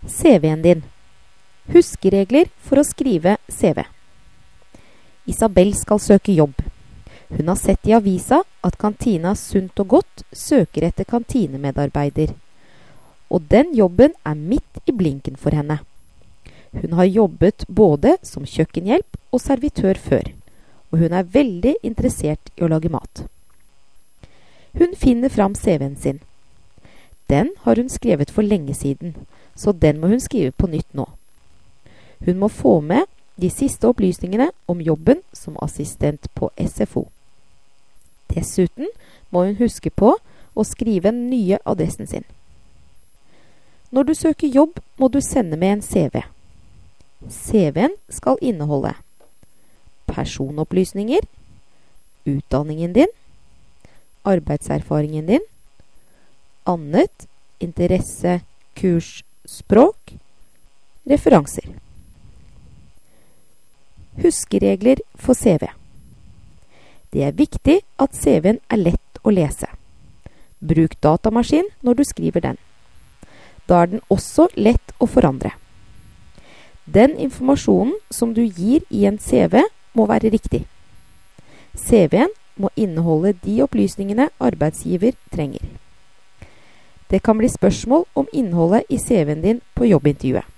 CV-en din. Huskeregler for å skrive CV. Isabel skal søke jobb. Hun har sett i avisa at kantina Sunt og Godt søker etter kantinemedarbeider. Og den jobben er midt i blinken for henne. Hun har jobbet både som kjøkkenhjelp og servitør før, og hun er veldig interessert i å lage mat. Hun finner fram CV-en sin. Den har hun skrevet for lenge siden, så den må hun skrive på nytt nå. Hun må få med de siste opplysningene om jobben som assistent på SFO. Dessuten må hun huske på å skrive den nye adressen sin. Når du søker jobb, må du sende med en CV. CV-en skal inneholde personopplysninger, utdanningen din, arbeidserfaringen din, annet, interesse, kurs, språk, referanser. Huskeregler for CV. Det er viktig at CV-en er lett å lese. Bruk datamaskin når du skriver den. Da er den også lett å forandre. Den informasjonen som du gir i en CV må være riktig. CV-en må inneholde de opplysningene arbeidsgiver trenger. Det kan bli spørsmål om innholdet i CV-en din på jobbintervjuet.